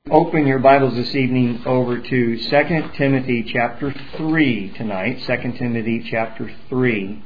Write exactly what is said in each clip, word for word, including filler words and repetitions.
Open your Bibles this evening over to Second Timothy chapter three tonight. Second Timothy chapter three.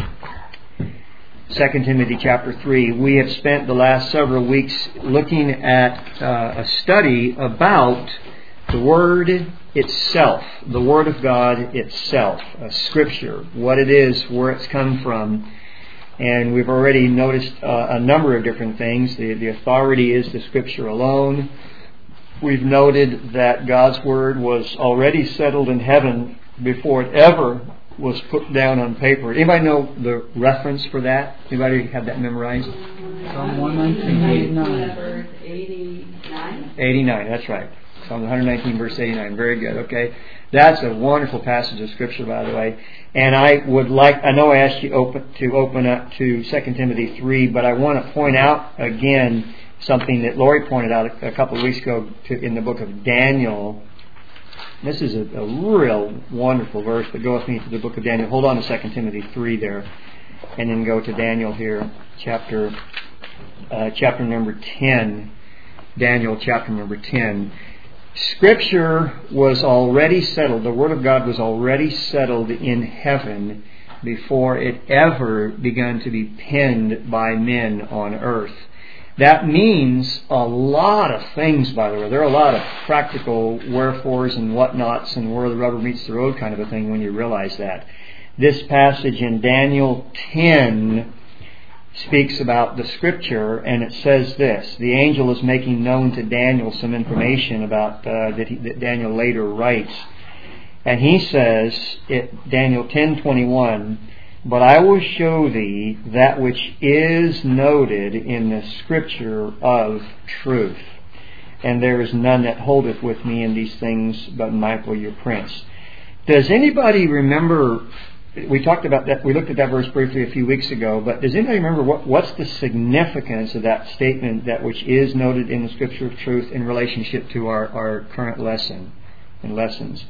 Second Timothy chapter three. We have spent the last several weeks looking at uh, a study about the Word itself, the Word of God itself, uh, Scripture, what it is, where it's come from. And we've already noticed uh, a number of different things. The, the authority is the Scripture alone. We've noted that God's Word was already settled in heaven before it ever was put down on paper. Anybody know the reference for that? Anybody have that memorized? Psalm one nineteen, eighty-nine. eighty-nine? eighty-nine, that's right. Psalm one nineteen, verse eighty-nine. Very good, okay. That's a wonderful passage of Scripture, by the way. And I would like, I know I asked you open, to open up to Second Timothy three, but I want to point out again something that Lori pointed out a couple of weeks ago to, in the book of Daniel. This is a, a real wonderful verse, but go with me to the book of Daniel. Hold on to Second Timothy three there, and then go to Daniel here, chapter uh, chapter number ten. Daniel chapter number ten. Scripture was already settled. The Word of God was already settled in heaven before it ever began to be penned by men on earth. That means a lot of things, by the way. There are a lot of practical wherefores and whatnots and where the rubber meets the road kind of a thing when you realize that. This passage in Daniel ten speaks about the Scripture, and it says this. The angel is making known to Daniel some information about uh, that, he, that Daniel later writes. And he says, it, Daniel ten twenty-one, "But I will show thee that which is noted in the Scripture of truth. And there is none that holdeth with me in these things, but Michael your prince." Does anybody remember, we talked about that, we looked at that verse briefly a few weeks ago, but does anybody remember what, what's the significance of that statement, that which is noted in the Scripture of truth, in relationship to our, our current lesson and lessons?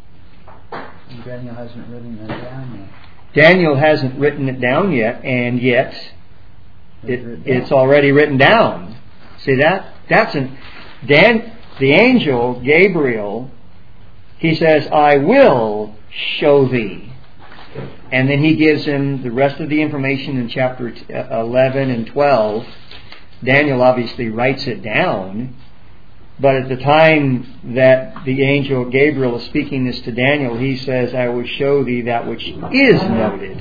And Daniel hasn't written that down yet. Daniel hasn't written it down yet, and yet it, it's already written down. See that? That's an Dan. The angel Gabriel, he says, "I will show thee," and then he gives him the rest of the information in chapter eleven and twelve. Daniel obviously writes it down. But at the time that the angel Gabriel is speaking this to Daniel, he says, "I will show thee that which is noted."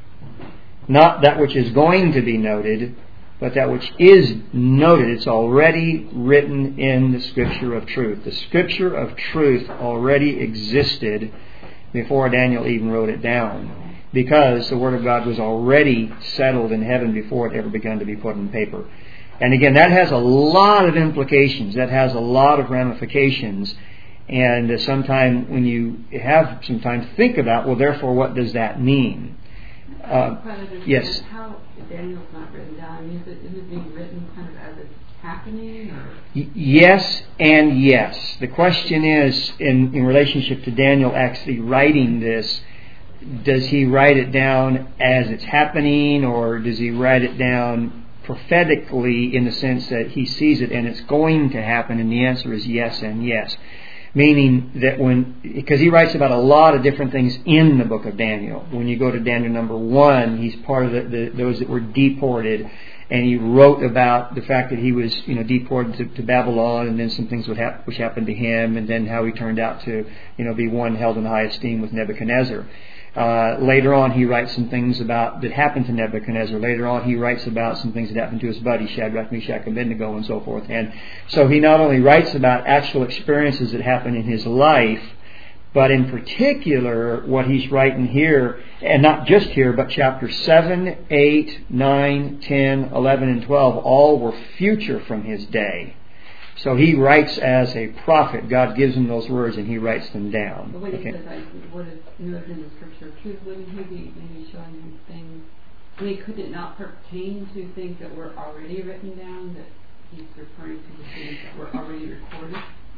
Not that which is going to be noted, but that which is noted. It's already written in the Scripture of truth. The Scripture of truth already existed before Daniel even wrote it down, because the Word of God was already settled in heaven before it ever began to be put on paper. And again, that has a lot of implications. That has a lot of ramifications. And uh, sometime when you have some time to think about, well, therefore, what does that mean? Uh, yes? How Daniel's not written down? Is it, is it being written kind of as it's happening? Or? Y- yes and yes. The question is, in, in relationship to Daniel actually writing this, does he write it down as it's happening, or does he write it down prophetically in the sense that he sees it and it's going to happen? And the answer is yes and yes. Meaning that when, because he writes about a lot of different things in the book of Daniel. When you go to Daniel number one, he's part of the, the, those that were deported, and he wrote about the fact that he was, you know, deported to, to Babylon, and then some things would hap- which happened to him, and then how he turned out to, you know, be one held in high esteem with Nebuchadnezzar. Uh, later on, he writes some things about that happened to Nebuchadnezzar. Later on, he writes about some things that happened to his buddy Shadrach, Meshach, and Abednego, and so forth. And so he not only writes about actual experiences that happened in his life, but in particular, what he's writing here, and not just here, but chapter seven, eight, nine, ten, eleven, and twelve, all were future from his day. So he writes as a prophet. God gives him those words and he writes them down. But when Okay. he says, like, what is noted in the Scripture of truth, wouldn't he be maybe showing him things? I mean, could it not pertain to things that were already written down, that he's referring to the things that were already recorded?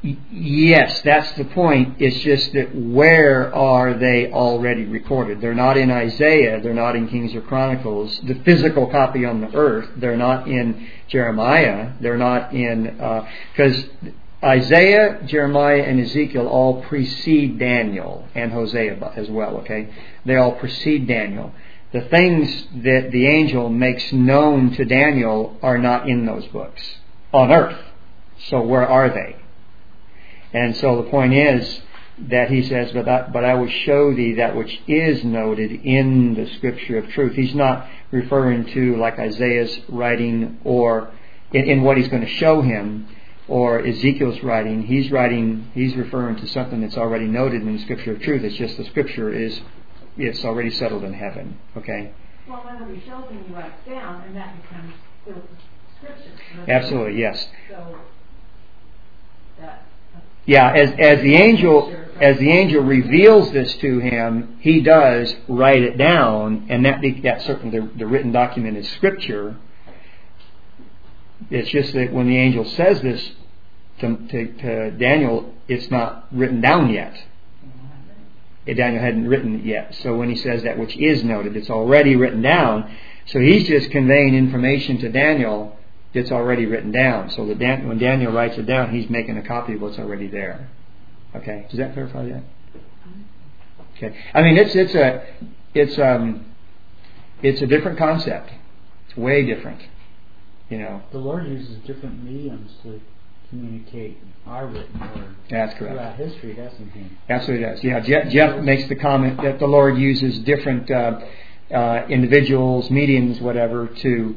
Yes, that's the point. It's just that where are they already recorded? They're not in Isaiah. They're not in Kings or Chronicles. The physical copy on the earth. They're not in Jeremiah. They're not in... Because uh, Isaiah, Jeremiah, and Ezekiel all precede Daniel, and Hosea as well, okay? They all precede Daniel. The things that the angel makes known to Daniel are not in those books on earth. So where are they? And so the point is that he says, but I, but I will show thee that which is noted in the Scripture of truth. He's not referring to like Isaiah's writing or in, in what he's going to show him, or Ezekiel's writing. He's writing, he's referring to something that's already noted in the Scripture of truth. It's just the Scripture is, it's already settled in heaven. Okay? Well, when he shows him, he writes down, and that becomes the Scripture. Absolutely, yes. So, that... Yeah, as as the angel as the angel reveals this to him, he does write it down, and that be, that certainly the, the written document is Scripture. It's just that when the angel says this to, to, to Daniel, it's not written down yet. Daniel hadn't written it yet. So when he says that which is noted, it's already written down. So he's just conveying information to Daniel that's already written down. So that Dan, when Daniel writes it down, he's making a copy of what's already there. Okay, does that clarify that? Okay, I mean it's it's a it's um it's a different concept. It's way different. You know, the Lord uses different mediums to communicate our written word. That's correct. Throughout history, doesn't he? Absolutely does. Yeah, Jeff, Jeff makes the comment that the Lord uses different uh, uh, individuals, mediums, whatever, to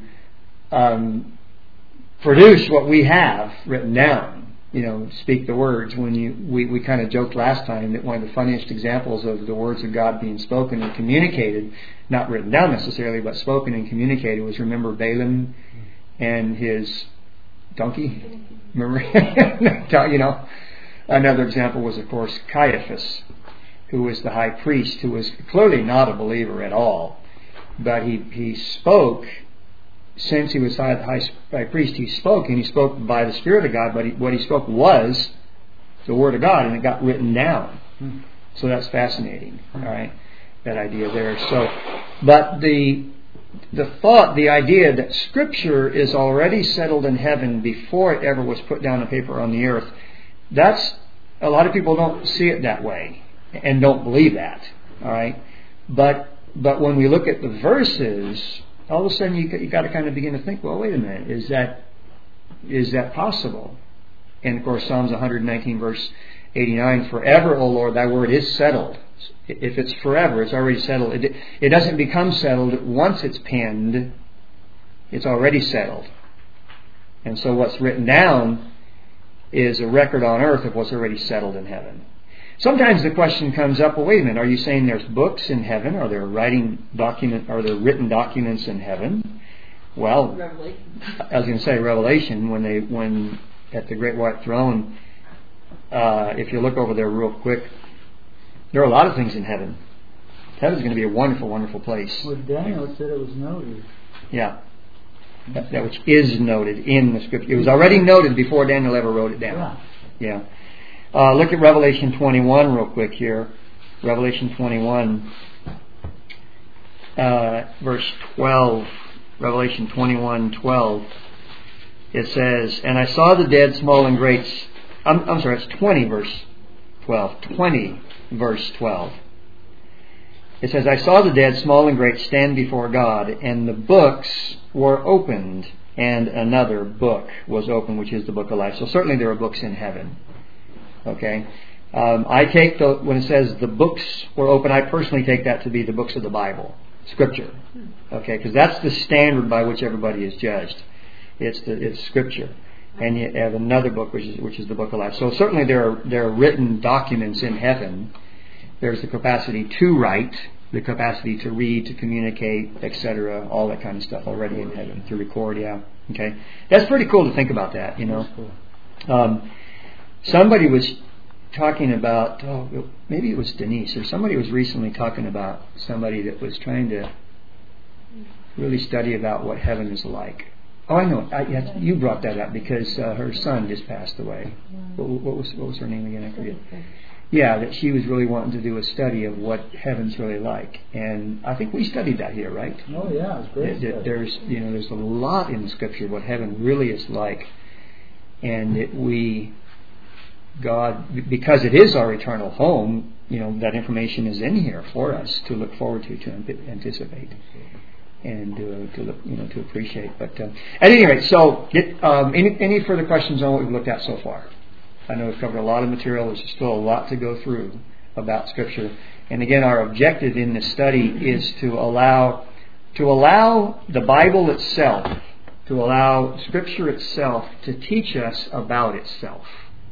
um, produce what we have written down. You know, speak the words. When you, we, we kind of joked last time that one of the funniest examples of the words of God being spoken and communicated, not written down necessarily, but spoken and communicated, was, remember Balaam and his donkey? Remember? You know, another example was, of course, Caiaphas, who was the high priest, who was clearly not a believer at all, but he he spoke. Since he was high, high, high priest, he spoke, and he spoke by the Spirit of God, but he, what he spoke was the Word of God, and it got written down. Hmm. So that's fascinating, all right, that idea there. So, but the the thought, the idea that Scripture is already settled in heaven before it ever was put down on paper on the earth, that's, a lot of people don't see it that way and don't believe that, all right. But but when we look at the verses, all of a sudden you you got to kind of begin to think, well, wait a minute, is that is that possible? And of course, Psalms one nineteen verse eighty-nine, forever, O Lord, thy word is settled. If it's forever, it's already settled. It, it doesn't become settled once it's penned. It's already settled. And so what's written down is a record on earth of what's already settled in heaven. Sometimes the question comes up, well, wait a minute, are you saying there's books in heaven? Are there writing document? Are there written documents in heaven? Well, Revelation. I was going to say Revelation, when they when at the Great White Throne, uh, if you look over there real quick, there are a lot of things in heaven. Heaven's going to be a wonderful, wonderful place. Well, Daniel said it was noted. Yeah. That, that which is noted in the Scripture. It was already noted before Daniel ever wrote it down. Yeah. yeah. Uh, look at Revelation twenty-one real quick here. Revelation twenty-one, uh, verse twelve. Revelation twenty-one, twelve. It says, and I saw the dead, small and great. I'm, I'm sorry, it's twenty, verse twelve. twenty, verse twelve. It says, I saw the dead, small and great, stand before God, and the books were opened, and another book was opened, which is the book of life. So certainly there are books in heaven. Okay, um, I take the when it says the books were open, I personally take that to be the books of the Bible, Scripture. Okay, because that's the standard by which everybody is judged. It's the it's Scripture, and you have another book which is which is the book of life. So certainly there are there are written documents in heaven. There's the capacity to write, the capacity to read, to communicate, et cetera. All that kind of stuff already in heaven to record. Yeah, okay, that's pretty cool to think about that. You know. Um, Somebody was talking about, oh, maybe it was Denise, or somebody was recently talking about somebody that was trying to really study about what heaven is like. Oh, I know. I, yes, you brought that up because uh, her son just passed away. What, what was what was her name again? I forget. Yeah, that she was really wanting to do a study of what heaven's really like, and I think we studied that here, right? Oh yeah, it's great. That, that there's you know there's a lot in the Scripture what heaven really is like, and that we. God, because it is our eternal home, you know, that information is in here for us to look forward to, to anticipate, and uh, to look, you know, to appreciate. But uh, at any rate, so get, um, any any further questions on what we've looked at so far? I know we've covered a lot of material. There's still a lot to go through about Scripture. And again, our objective in this study is to allow to allow the Bible itself, to allow Scripture itself to teach us about itself.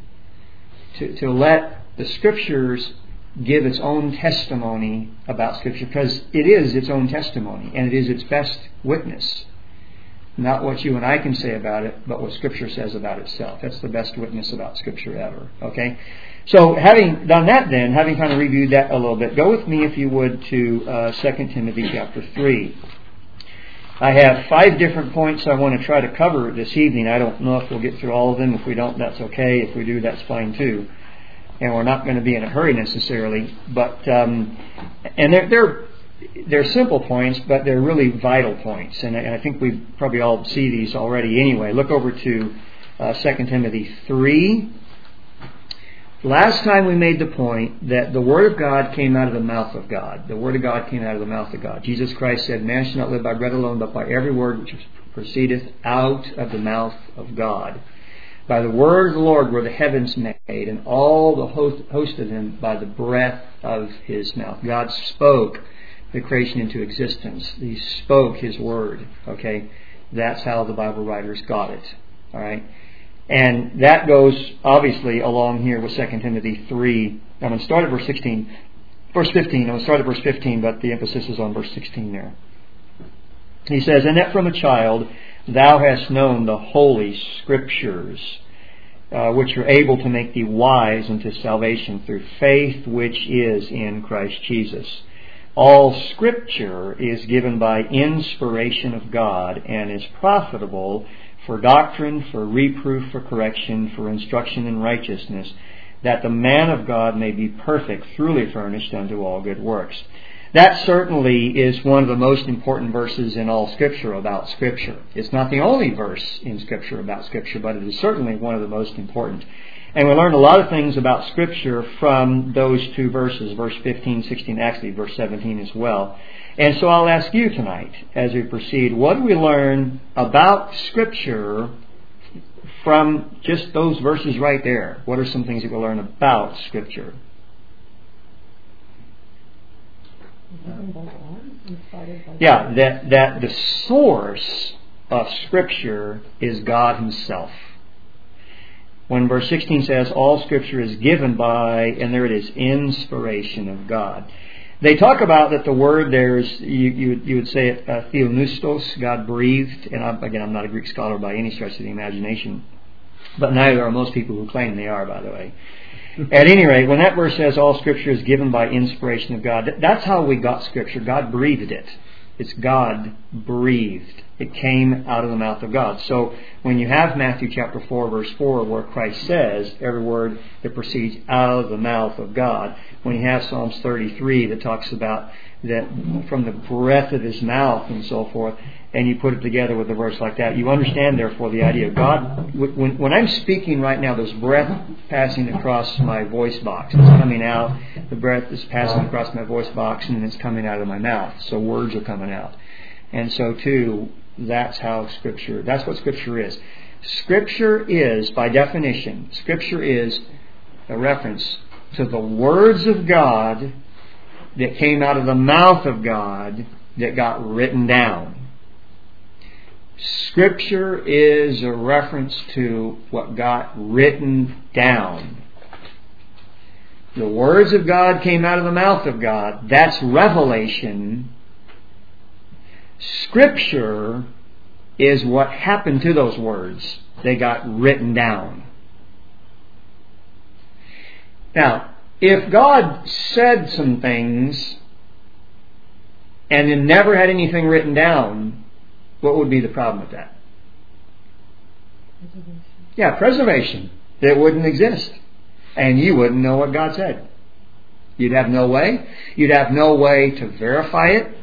To, to let the Scriptures give its own testimony about Scripture, because it is its own testimony, and it is its best witness. Not what you and I can say about it, but what Scripture says about itself. That's the best witness about Scripture ever. Okay? So having done that then, having kind of reviewed that a little bit, go with me, if you would, to uh, Second Timothy chapter three. I have five different points I want to try to cover this evening. I don't know if we'll get through all of them. If we don't, that's okay. If we do, that's fine too. And we're not going to be in a hurry necessarily. But um, and they're, they're they're simple points, but they're really vital points. And I, and I think we probably all see these already anyway. Look over to uh, Second Timothy three. Last time we made the point that the Word of God came out of the mouth of God. The Word of God came out of the mouth of God. Jesus Christ said, "Man shall not live by bread alone, but by every word which proceedeth out of the mouth of God. By the word of the Lord were the heavens made, and all the host, host of them by the breath of His mouth." God spoke the creation into existence. He spoke His Word. Okay, that's how the Bible writers got it. All right. And that goes, obviously, along here with Second Timothy three. I'm going to start at verse sixteen. Verse fifteen. I'm going to start at verse fifteen, but the emphasis is on verse sixteen there. He says, "And that from a child thou hast known the holy Scriptures, uh, which are able to make thee wise unto salvation through faith which is in Christ Jesus. All Scripture is given by inspiration of God, and is profitable for doctrine, for reproof, for correction, for instruction in righteousness, that the man of God may be perfect, truly furnished unto all good works." That certainly is one of the most important verses in all Scripture about Scripture. It's not the only verse in Scripture about Scripture, but it is certainly one of the most important. And we learned a lot of things about Scripture from those two verses, verse fifteen, sixteen, actually verse seventeen as well. And so I'll ask you tonight, as we proceed, what do we learn about Scripture from just those verses right there? What are some things that we learn about Scripture? Yeah, that, that the source of Scripture is God Himself. When verse sixteen says, all Scripture is given by, and there it is, inspiration of God. They talk about that the word there is, you, you, you would say it, uh, theopneustos, God breathed. And I'm, again, I'm not a Greek scholar by any stretch of the imagination. But neither are most people who claim they are, by the way. At any rate, when that verse says all Scripture is given by inspiration of God, that's how we got Scripture. God breathed it. It's God breathed. It came out of the mouth of God. So when you have Matthew chapter four, verse four, where Christ says every word that proceeds out of the mouth of God, when you have Psalms thirty-three that talks about that from the breath of His mouth and so forth, and you put it together with a verse like that, you understand, therefore, the idea of God. When, when I'm speaking right now, there's breath passing across my voice box. It's coming out. The breath is passing across my voice box, and it's coming out of my mouth. So words are coming out. And so, too, that's how Scripture, that's what Scripture is. Scripture is, by definition, Scripture is a reference to the words of God that came out of the mouth of God that got written down. Scripture is a reference to what got written down. The words of God came out of the mouth of God. That's revelation. Scripture is what happened to those words. They got written down. Now, if God said some things and then never had anything written down, what would be the problem with that? Preservation. Yeah, preservation. It wouldn't exist. And you wouldn't know what God said. You'd have no way. You'd have no way to verify it.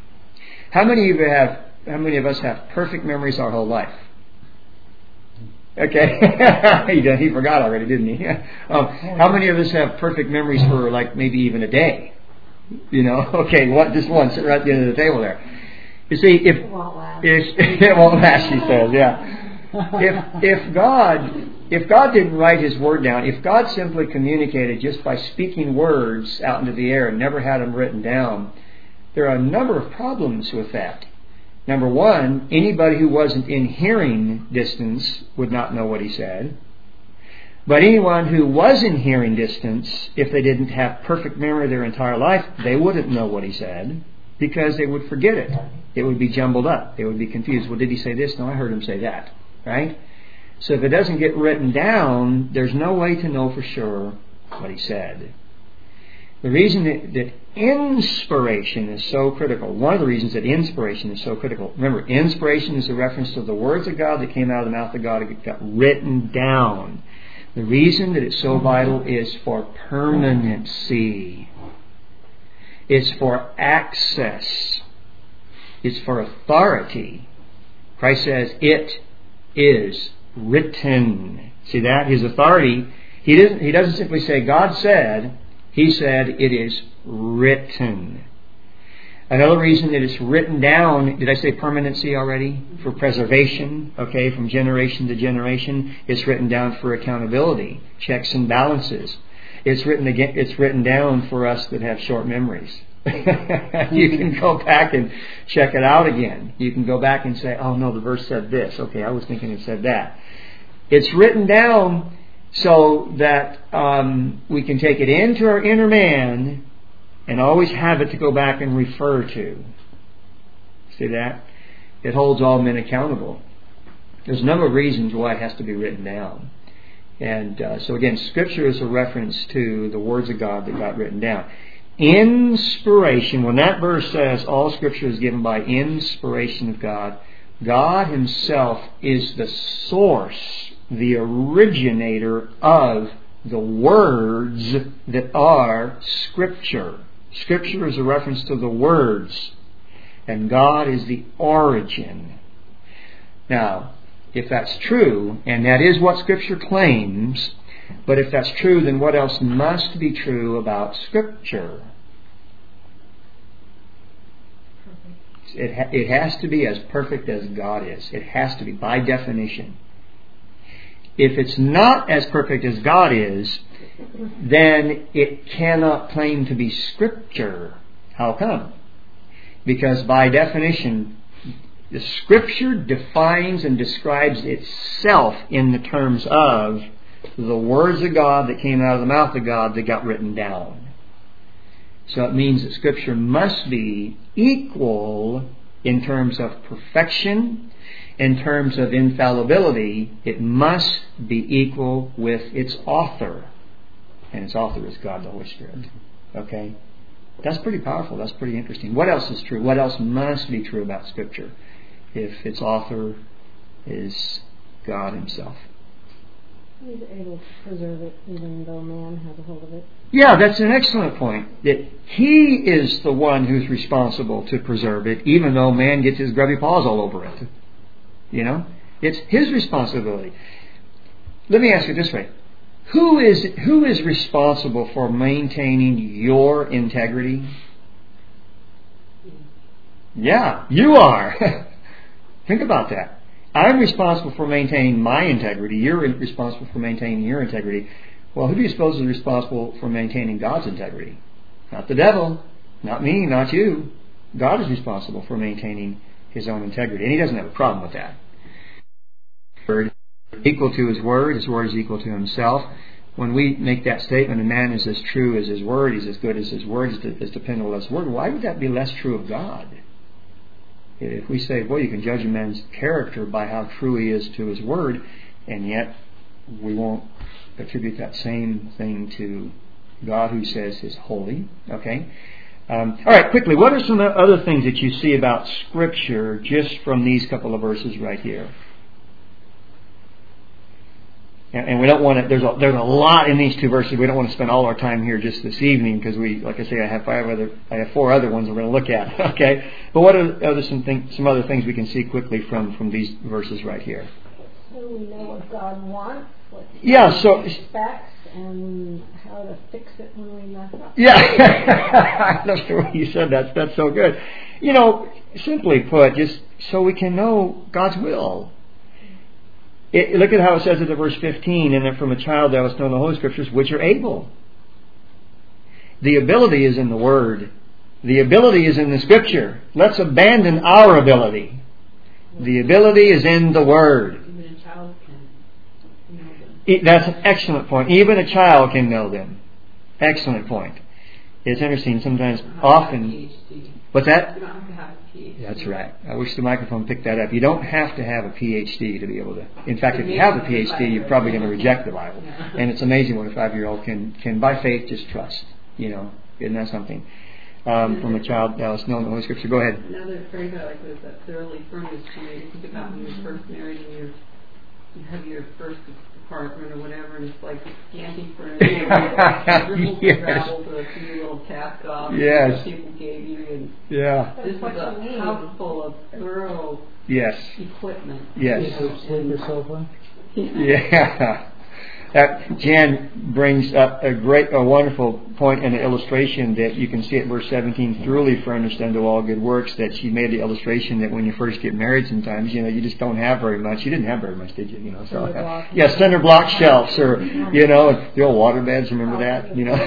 How many of you have, how many of us have perfect memories our whole life? Okay, he did, he forgot already, didn't he? um, how many of us have perfect memories for like maybe even a day? You know, okay, what? Just one, sit right at the end of the table there. You see, if It won't last. if it won't last, she says, yeah. If if God if God didn't write His Word down, if God simply communicated just by speaking words out into the air and never had them written down, there are a number of problems with that. Number one, anybody who wasn't in hearing distance would not know what He said. But anyone who was in hearing distance, if they didn't have perfect memory their entire life, they wouldn't know what He said because they would forget it. It would be jumbled up. They would be confused. Well, did He say this? No, I heard Him say that. Right? So if it doesn't get written down, there's no way to know for sure what He said. The reason that, that inspiration is so critical, one of the reasons that inspiration is so critical, remember, inspiration is a reference to the words of God that came out of the mouth of God that got written down. The reason that it's so vital is for permanency. It's for access. It's for authority. Christ says, it is written. See that? His authority, he doesn't, he doesn't simply say, God said. He said, it is written. Another reason that it's written down, did I say permanency already? For preservation, okay, from generation to generation. It's written down for accountability, checks and balances. It's written again. It's written down for us that have short memories. You can go back and check it out again. You can go back and say, oh no, the verse said this. Okay, I was thinking it said that. It's written down so that um, we can take it into our inner man and always have it to go back and refer to. See that? It holds all men accountable. There's a number of reasons why it has to be written down. And uh, so again, Scripture is a reference to the words of God that got written down. Inspiration, when that verse says all Scripture is given by inspiration of God, God Himself is the source, the originator of the words that are Scripture. Scripture is a reference to the words, and God is the origin. Now, if that's true, and that is what Scripture claims, but if that's true, then what else must be true about Scripture? It, ha- it has to be as perfect as God is. It has to be, by definition. If it's not as perfect as God is, then it cannot claim to be Scripture. How come? Because by definition, the Scripture defines and describes itself in the terms of the words of God that came out of the mouth of God that got written down. So it means that Scripture must be equal in terms of perfection, in terms of infallibility. It must be equal with its author. And its author is God the Holy Spirit. Okay? That's pretty powerful. That's pretty interesting. What else is true? What else must be true about Scripture if its author is God Himself? He's able to preserve it even though man has a hold of it. Yeah, that's an excellent point. That He is the one who's responsible to preserve it, even though man gets his grubby paws all over it. You know? It's His responsibility. Let me ask you this way. Who is who is responsible for maintaining your integrity? Yeah, you are. Think about that. I'm responsible for maintaining my integrity. You're responsible for maintaining your integrity. Well, who do you suppose is responsible for maintaining God's integrity? Not the devil. Not me. Not you. God is responsible for maintaining His own integrity. And He doesn't have a problem with that. Word equal to His Word. His Word is equal to Himself. When we make that statement, a man is as true as His Word, he's as good as His Word, as dependable as His Word, why would that be less true of God? If we say, well, you can judge a man's character by how true he is to his word, and yet we won't attribute that same thing to God who says is holy. Okay? Um, all right, quickly, what are some other things that you see about Scripture just from these couple of verses right here? And we don't want to, there's a, there's a lot in these two verses. We don't want to spend all our time here just this evening because we, like I say, I have five other, I have four other ones we're going to look at. Okay? But what are, are there some, thing, some other things we can see quickly from, from these verses right here? so we know what God wants, what Yeah, so- He expects, and how to fix it when we mess up. Yeah, I love the way you said that. That's so good. You know, simply put, just so we can know God's will. It, look at how it says it in verse fifteen, and then from a child thou hast known the Holy Scriptures, which are able. The ability is in the Word. The ability is in the Scripture. Let's abandon our ability. The ability is in the Word. Even a child can know them. It, that's an excellent point. Even a child can know them. Excellent point. It's interesting sometimes, You don't have to have a often... PhD. What's that? You don't have to have a PhD. That's right. I wish the microphone picked that up. You don't have to have a P H D to be able to... In fact, if you have a P H D, you're probably going to reject the Bible. Yeah. And it's amazing what a five-year-old can, can by faith, just trust. You know, isn't that something? Um, from a child that was known the Holy Scripture. Go ahead. Another phrase I like was that thoroughly furnished. You know, you think about when you're first married and you're, you have your first apartment or whatever, and it's like scanty furniture, dribbles Yes. and gravels with a few little cast offs Yes. that people gave you, and Yeah. That's this is what a you need. house full of thorough Yes. equipment. Yes. You know, Sleeper sofa. Yeah. That Jan brings up a great, a wonderful point and an illustration that you can see at verse seventeen, thoroughly furnished unto all good works, that she made the illustration that when you first get married sometimes, you know, you just don't have very much. You didn't have very much, did you? You know, so, Cinder block. yeah, cinder block shelves or, you know, the old water beds, remember that? You know,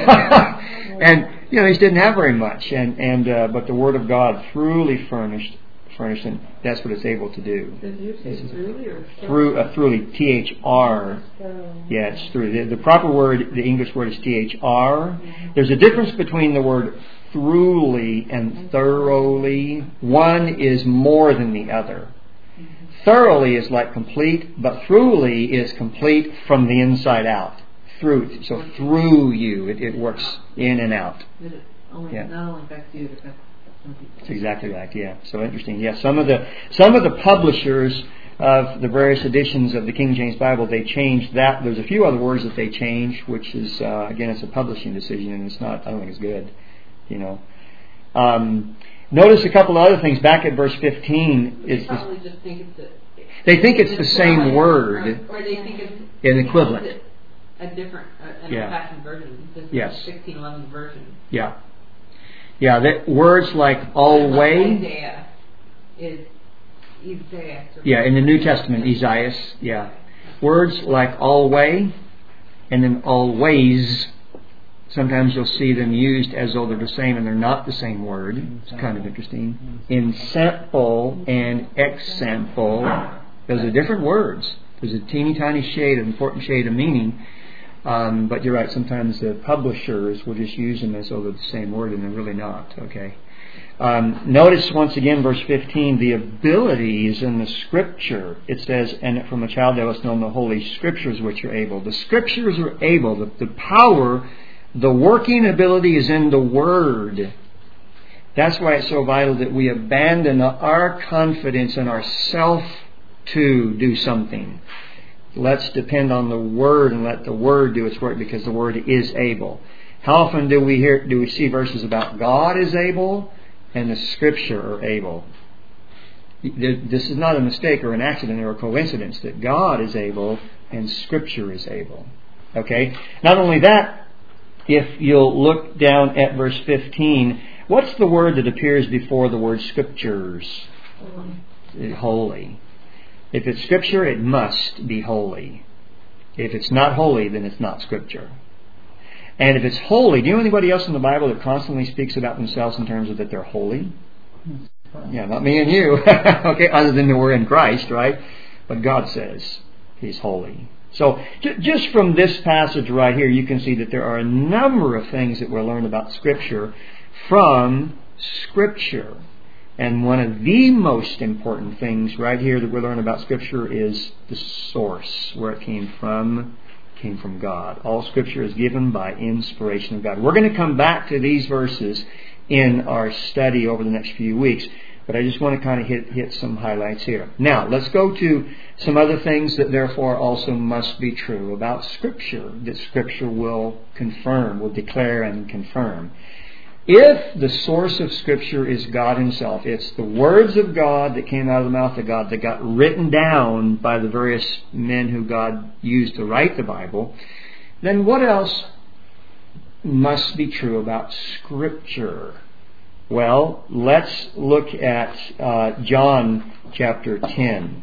and, you know, they just didn't have very much. And, and, uh, but the Word of God thoroughly furnished, furnished, and that's what it's able to do. Does you say truly or Through, uh, thoroughly, T H R. So, Yeah, it's through. The, the proper word, the English word is T H R. There's a difference between the word thoroughly and thoroughly. One is more than the other. Thoroughly is like complete, but thoroughly is complete from the inside out. Through. So through you, it, it works in and out. That it only, Yeah. not only affects you, it affects some people. That's exactly right. Yeah. So interesting. Yeah. Some of the some of the publishers of the various editions of the King James Bible, they changed that. There's a few other words that they change, which is uh, again, it's a publishing decision, and it's not. I don't think it's good. You know. Um, notice a couple of other things. Back at verse fifteen, They is probably just think it's a, they think it's the it's same not- word, or they think it's an equivalent. it's a different, uh, an Yeah. old-fashioned version. This is Yes. a sixteen eleven version. Yeah. Yeah. That words like always. Isaiah is Isaiah. Yeah, in the New Testament, Isaiah, yeah. Words like always and then always, sometimes you'll see them used as though they're the same and they're not the same word. It's kind of interesting. Ensample and example, those are different words. There's a teeny tiny shade, an important shade of meaning. Um, but you're right, sometimes the publishers will just use them as though they're the same word and they're really not, okay? Um, notice once again, verse fifteen, the abilities in the Scripture. It says, and from a child thou hast known the Holy Scriptures which are able. The Scriptures are able. The, the power, the working ability is in the Word. That's why it's so vital that we abandon our confidence in ourself to do something. Let's depend on the Word and let the Word do its work, because the Word is able. How often do we hear, do we see verses about God is able and the Scripture are able? This is not a mistake or an accident or a coincidence that God is able and Scripture is able. Okay? Not only that, if you'll look down at verse fifteen, what's the word that appears before the word Scriptures? Holy. Holy. If it's Scripture, it must be holy. If it's not holy, then it's not Scripture. And if it's holy, do you know anybody else in the Bible that constantly speaks about themselves in terms of that they're holy? Yeah, not me and you. Okay, other than that we're in Christ, right? But God says He's holy. So j- just from this passage right here, you can see that there are a number of things that we'll learn about Scripture from Scripture. And one of the most important things right here that we learn about Scripture is the source, where it came from. It came from God. All Scripture is given by inspiration of God. We're going to come back to these verses in our study over the next few weeks, but I just want to kind of hit, hit some highlights here. Now, let's go to some other things that therefore also must be true about Scripture, that Scripture will confirm, will declare and confirm. If the source of Scripture is God Himself, it's the words of God that came out of the mouth of God that got written down by the various men who God used to write the Bible, then what else must be true about Scripture? Well, let's look at uh, John chapter ten.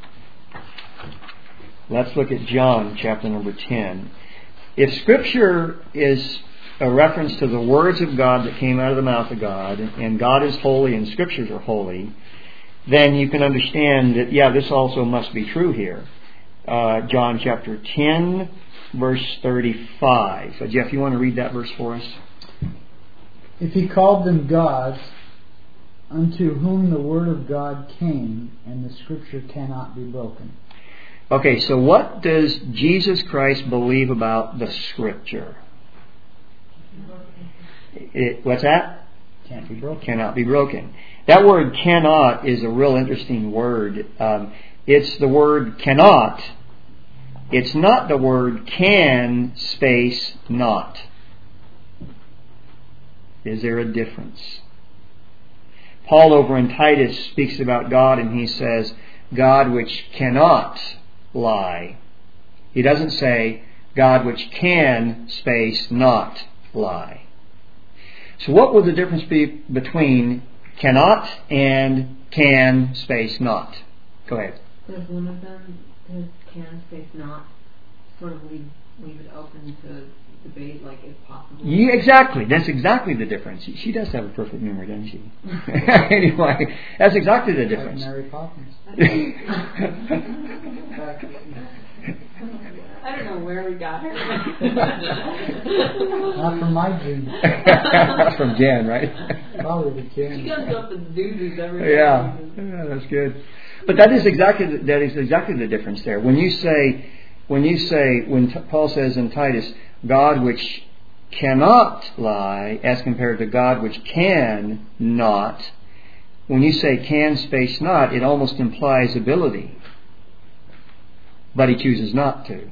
Let's look at John chapter number ten. If Scripture is a reference to the words of God that came out of the mouth of God, and God is holy and Scriptures are holy, then you can understand that, yeah, this also must be true here. Uh, John chapter ten, verse thirty-five. Uh, Jeff, you want to read that verse for us? If He called them gods, unto whom the word of God came, and the Scripture cannot be broken. Okay, so what does Jesus Christ believe about the Scripture? It, what's that? Can't be broken. Cannot be broken. That word cannot is a real interesting word. Um, it's the word cannot. It's not the word can space not. Is there a difference? Paul over in Titus speaks about God and he says, God which cannot lie. He doesn't say, God which can space not lie. So what would the difference be between cannot and can space not? Go ahead. Does one of them, does can space not, sort of leave, leave it open to debate, like if possible? Yeah, exactly. That's exactly the difference. She, she does have a perfect memory, doesn't she? Anyway, that's exactly the difference. Like Mary Poppins. I don't know where we got her. Not from my dream. That's from Jan, right? Probably the Jan. She comes up with doozies every Yeah. yeah, that's good. But that is exactly the, that is exactly the difference there. When you say, when you say, when t- Paul says in Titus, God which cannot lie, as compared to God which can not. When you say can space not, it almost implies ability. But he chooses not to.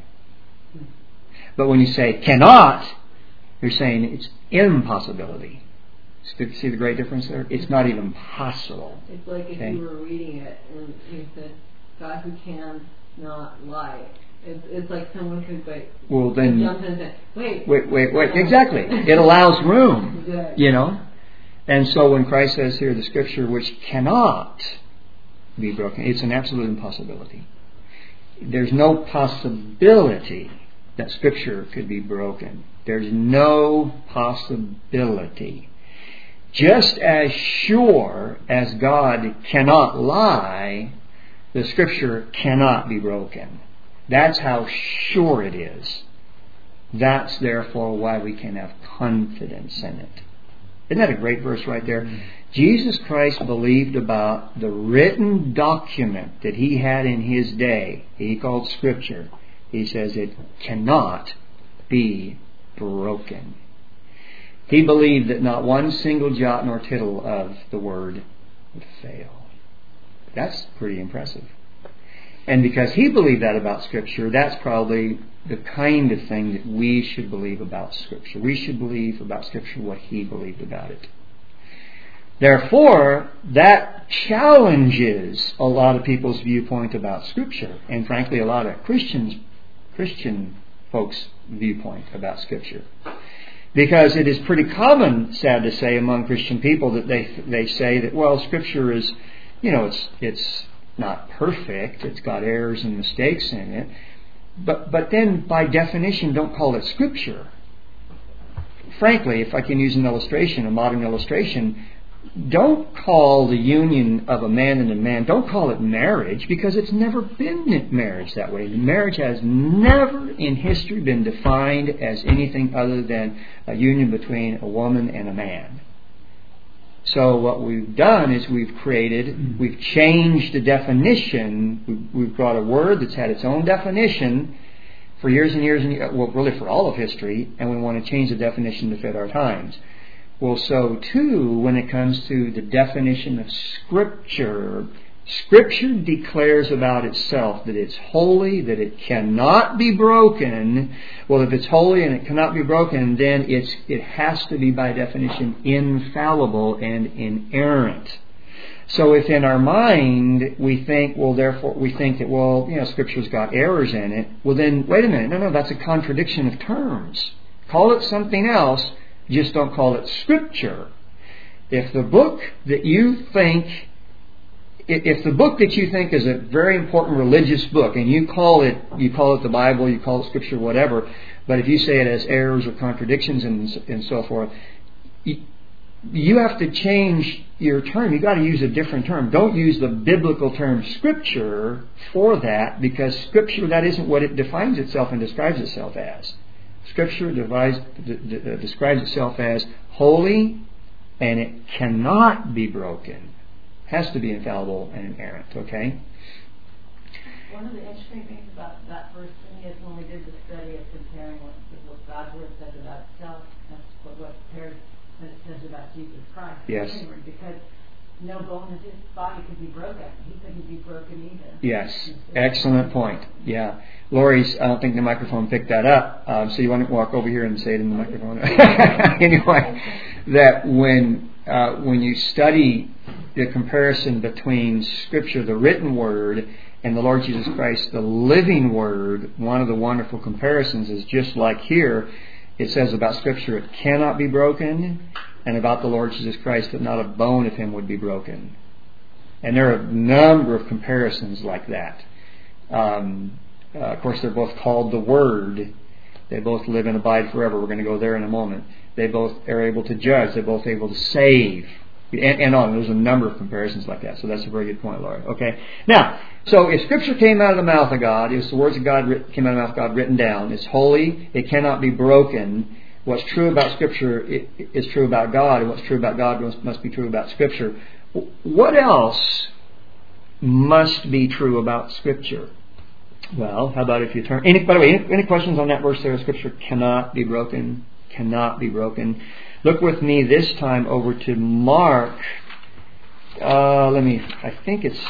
But when you say cannot, you're saying it's impossibility. See the great difference there? It's not even possible. It's like if Okay? you were reading it and you said, God who can not lie. It's, it's like someone could like Well, then, jump in and say, wait. wait, wait, wait. Exactly. It allows room, Yeah. you know. And so when Christ says here, the Scripture which cannot be broken, it's an absolute impossibility. There's no possibility that Scripture could be broken. There's no possibility. Just as sure as God cannot lie, the Scripture cannot be broken. That's how sure it is. That's therefore why we can have confidence in it. Isn't that a great verse right there? Mm-hmm. Jesus Christ believed about the written document that he had in his day, he called Scripture. He says it cannot be broken. He believed that not one single jot nor tittle of the Word would fail. That's pretty impressive. And because he believed that about Scripture, that's probably the kind of thing that we should believe about Scripture. We should believe about Scripture what he believed about it. Therefore, that challenges a lot of people's viewpoint about Scripture, and frankly, a lot of Christians, Christian folks' viewpoint about Scripture. Because it is pretty common, sad to say, among Christian people that they they say that, well, Scripture is, you know, it's it's not perfect. It's got errors and mistakes in it. But but then, by definition, don't call it Scripture. Frankly, if I can use an illustration, a modern illustration, don't call the union of a man and a man, don't call it marriage, because it's never been marriage that way. Marriage has never in history been defined as anything other than a union between a woman and a man. So what we've done is we've created, we've changed the definition. We've brought a word that's had its own definition for years and years and years, well, really for all of history, and we want to change the definition to fit our times. Well, so too, when it comes to the definition of Scripture, Scripture declares about itself that it's holy, that it cannot be broken. Well, if it's holy and it cannot be broken, then it's it has to be by definition infallible and inerrant. So if in our mind we think, well, therefore we think that, well, you know, Scripture's got errors in it, well then, wait a minute, no, no, that's a contradiction of terms. Call it something else, just don't call it Scripture. If the book that you think, if the book that you think is a very important religious book, and you call it, you call it the Bible, you call it Scripture, whatever, but if you say it has errors or contradictions and, and so forth, you, you have to change your term. You've got to use a different term. Don't use the biblical term Scripture for that, because Scripture, that isn't what it defines itself and describes itself as. Scripture devides, d- d- describes itself as holy, and it cannot be broken. Has to be infallible and inerrant, okay? One of the interesting things about that verse to me is when we did the study of comparing what, what God's Word says about itself and what, what compares when it says about Jesus Christ. Yes. Because no bone of his body could be broken. He couldn't be broken either. Yes. Excellent point. Yeah. Lori's, I don't think the microphone picked that up. Um, so you want to walk over here and say it in the microphone. Anyway, that when uh, when you study the comparison between Scripture, the written Word, and the Lord Jesus Christ, the living Word, one of the wonderful comparisons is just like here. It says about Scripture, it cannot be broken, and about the Lord Jesus Christ, that not a bone of Him would be broken. And there are a number of comparisons like that. Um, uh, of course, they're both called the Word. They both live and abide forever. We're going to go there in a moment. They both are able to judge. They're both able to save. And, and on. There's a number of comparisons like that. So that's a very good point, Laura. Okay. Now, so if Scripture came out of the mouth of God, if the words of God writ- came out of the mouth of God written down, it's holy, it cannot be broken. What's true about Scripture is true about God, and what's true about God must, must be true about Scripture. What else must be true about Scripture? Well, how about if you turn... Any, by the way, any, any questions on that verse there? Scripture cannot be broken. Cannot be broken. Look with me this time over to Mark. Uh, let me... I think it's...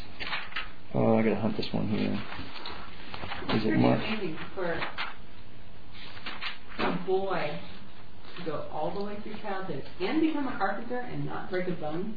Oh, I got to hunt this one here. Is it Mark? It's amazing for a boy to go all the way through childhood and become a carpenter and not break a bone.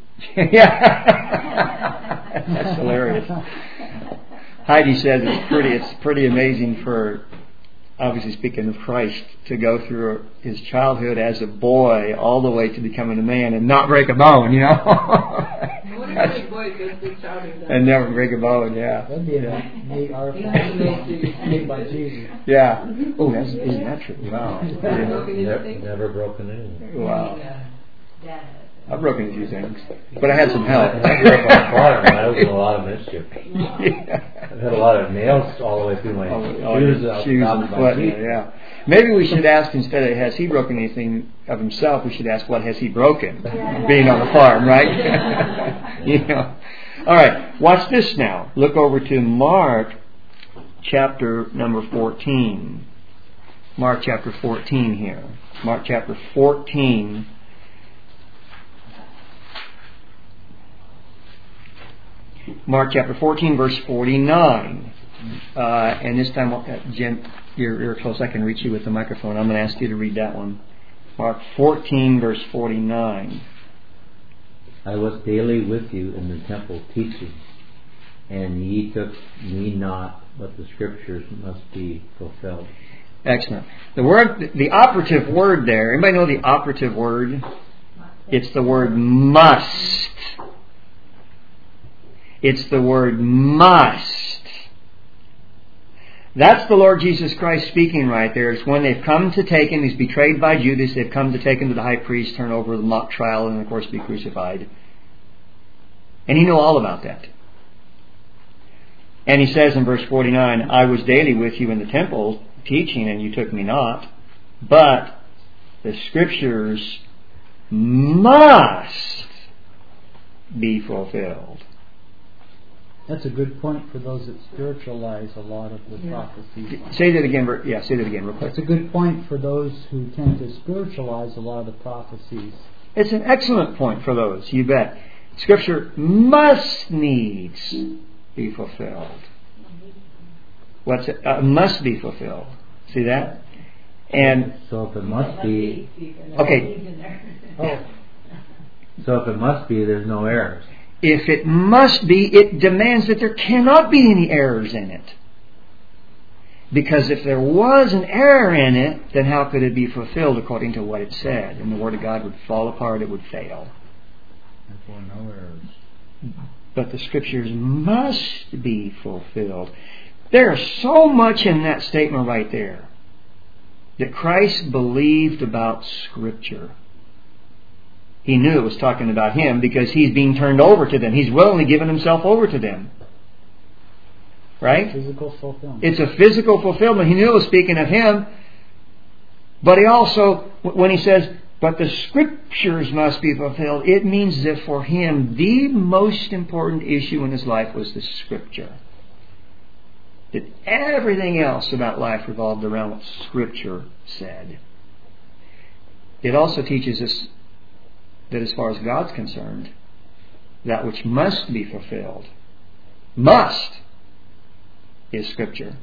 Yeah, that's hilarious. Heidi says it's pretty. It's pretty amazing for, obviously speaking of Christ, to go through his childhood as a boy all the way to becoming a man and not break a bone. You know. What if a boy goes through childhood and never break a bone? Yeah. That'd be a Yeah. neat artifact made by Jesus. Yeah. Oh, that's isn't that true? Wow. Broken Yeah. anything? Never broken anything. Wow. Dad. I've broken a few things, but I had some help. I grew up on a farm and I was in a lot of mischief. Yeah. I've had a lot of nails all the way through my Oh, oh, shoes, yeah. out Shoes top and of my foot. feet. Yeah. Maybe we should ask, instead of has he broken anything of himself, we should ask what has he broken, Yeah. being on the farm, right? You know. All right. Watch this now. Look over to Mark chapter number fourteen. Mark chapter fourteen here. Mark chapter fourteen. Mark chapter fourteen, verse forty-nine. Uh, and this time, uh, Jim, you're, you're close. I can reach you with the microphone. I'm going to ask you to read that one. Mark fourteen, verse forty-nine. I was daily with you in the temple teaching, and ye took me not, but the scriptures must be fulfilled. Excellent. The word, the operative word there. Anybody know the operative word? It's the word must. It's the word must. That's the Lord Jesus Christ speaking right there. It's when they've come to take him. He's betrayed by Judas. They've come to take him to the high priest, turn over the mock trial, and of course be crucified. And he knew all about that. And he says in verse forty-nine, I was daily with you in the temple teaching, and you took me not. But the scriptures must be fulfilled. That's a good point for those that spiritualize a lot of the Yeah. prophecies. Say that again. ver- Yeah, say that again real quick. That's a good point for those who tend to spiritualize a lot of the prophecies. It's an excellent point for those, you bet. Scripture must needs be fulfilled. What's it? Uh, must be fulfilled. See that? And so if it must be, okay. Oh, so if it must be, there's no errors. If it must be, it demands that there cannot be any errors in it. Because if there was an error in it, then how could it be fulfilled according to what it said? And the Word of God would fall apart, it would fail. therefore no errors. But the Scriptures must be fulfilled. There's so much in that statement right there that Christ believed about Scripture. He knew it was talking about Him because He's being turned over to them. He's willingly given Himself over to them. Right? Physical fulfillment. It's a physical fulfillment. He knew it was speaking of Him. But He also, when He says, but the Scriptures must be fulfilled, it means that for Him, the most important issue in His life was the Scripture. That everything else about life revolved around what Scripture said. It also teaches us that as far as God's concerned, that which must be fulfilled, must, is Scripture.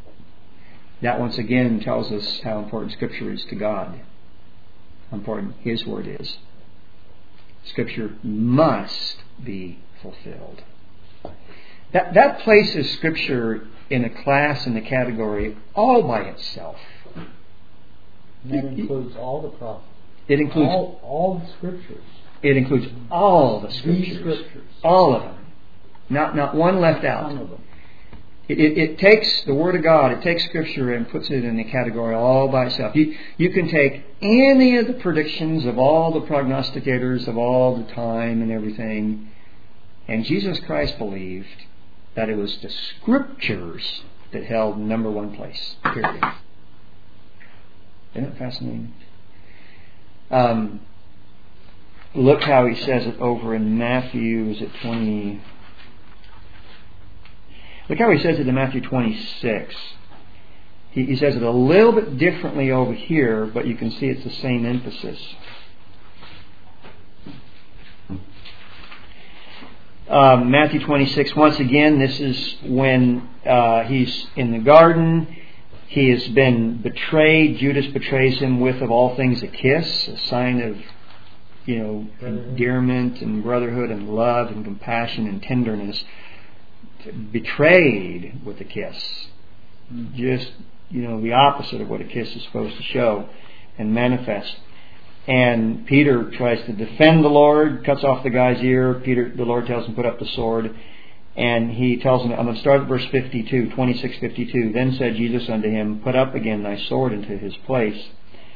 That once again tells us how important Scripture is to God. How important His Word is. Scripture must be fulfilled. That, that places Scripture in a class, in a category, all by itself. And that includes all the prophets. It includes all, all the Scriptures. It includes all the Scriptures. The Scriptures. All of them. Not not one left out. Some of them. It, it, it takes the Word of God, it takes Scripture and puts it in a category all by itself. You, you can take any of the predictions of all the prognosticators of all the time and everything, and Jesus Christ believed that it was the Scriptures that held number one place. Period. Isn't it fascinating? Um, look how he says it over in Matthew, is it twenty... Look how he says it in Matthew twenty-six. He, he says it a little bit differently over here, but you can see it's the same emphasis. Um, Matthew twenty-six, once again, this is when uh, he's in the garden. He has been betrayed. Judas betrays him with, of all things, a kiss, a sign of, you know, endearment and brotherhood and love and compassion and tenderness. Betrayed with a kiss. Just, you know, the opposite of what a kiss is supposed to show and manifest. And Peter tries to defend the Lord, cuts off the guy's ear. Peter, the Lord tells him, put up the sword. And he tells him, I'm going to start at verse fifty-two, twenty-six fifty-two. Then said Jesus unto him, put up again thy sword into his place.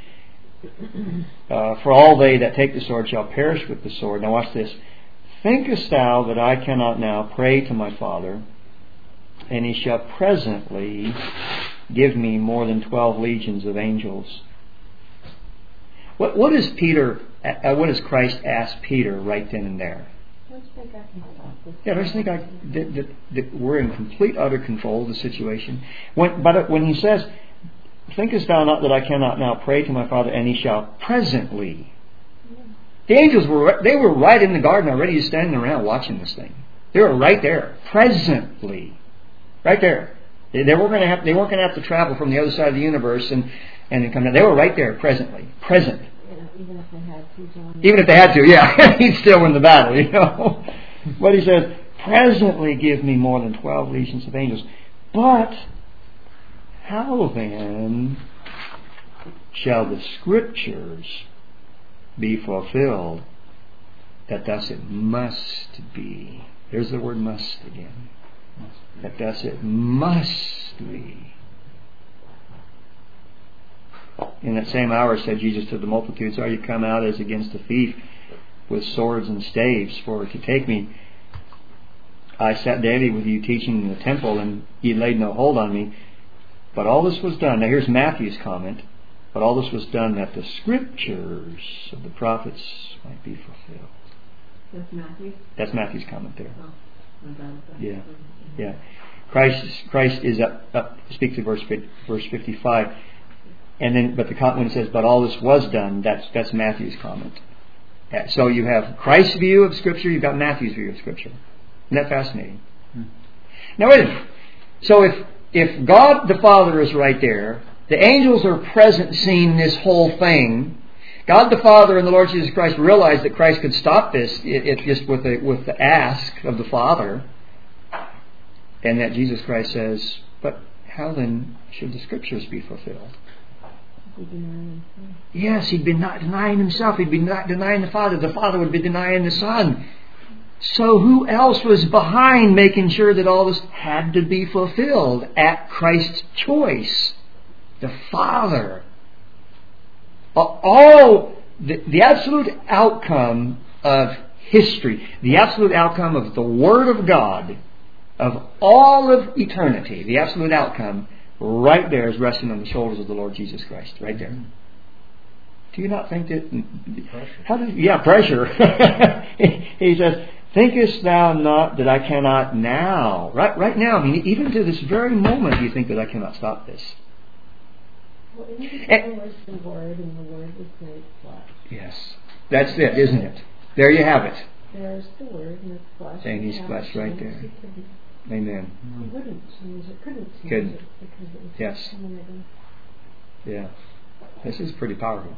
Uh, for all they that take the sword shall perish with the sword. Now watch this. Thinkest thou that I cannot now pray to my Father, and he shall presently give me more than twelve legions of angels? What what does Peter? Uh, what does Christ ask Peter right then and there? Don't you think I can stop this? Yeah, don't you think I, that, that, that we're in complete utter control of the situation? When, but when he says, "Thinkest thou not that I cannot now pray to my Father, and he shall presently." The angels were they were right in the garden already, just standing around watching this thing. They were right there, presently, right there. They, they weren't going to have they weren't going to have to travel from the other side of the universe and and then come down. They were right there, presently, present. You know, even if they had to, John. Even if they had to, yeah, he'd still win the battle, you know. But he says, "Presently give me more than twelve legions of angels." But how then shall the Scriptures be fulfilled, that thus it must be? There's the word must again. That thus it must be. In that same hour said Jesus to the multitudes, are you come out as against a thief with swords and staves for to take me? I sat daily with you teaching in the temple, and ye laid no hold on me. But all this was done. Now here's Matthew's comment. But all this was done that the Scriptures of the prophets might be fulfilled. That's Matthew? That's Matthew's comment there. Oh, my God. Yeah, yeah. Christ, Christ is up. up speak to verse verse fifty-five, and then but the when it says, "But all this was done," that's that's Matthew's comment. So you have Christ's view of Scripture, you've got Matthew's view of Scripture. Isn't that fascinating? Hmm. Now wait a minute. So if if God the Father is right there, the angels are present seeing this whole thing. God the Father and the Lord Jesus Christ realized that Christ could stop this it, it just with a, with the ask of the Father. And that Jesus Christ says, but how then should the Scriptures be fulfilled? Yes, he'd be not denying himself. He'd be not denying the Father. The Father would be denying the Son. So who else was behind making sure that all this had to be fulfilled at Christ's choice? The Father. All the, the absolute outcome of history, the absolute outcome of the Word of God, of all of eternity, the absolute outcome right there is resting on the shoulders of the Lord Jesus Christ. Right there. Do you not think that? Pressure. How does? Yeah, pressure. He says, "Thinkest thou not that I cannot now?" Right, right now. I mean, even to this very moment, you think that I cannot stop this. Well, in the beginning was the Word, and the Word was made flesh. Yes, that's it, isn't it? There you have it. There's the Word and it's flesh. And He's flesh right there. Amen. It wouldn't change it. Couldn't change Couldn't. it because it was Yes. coming. Yeah. This is pretty powerful.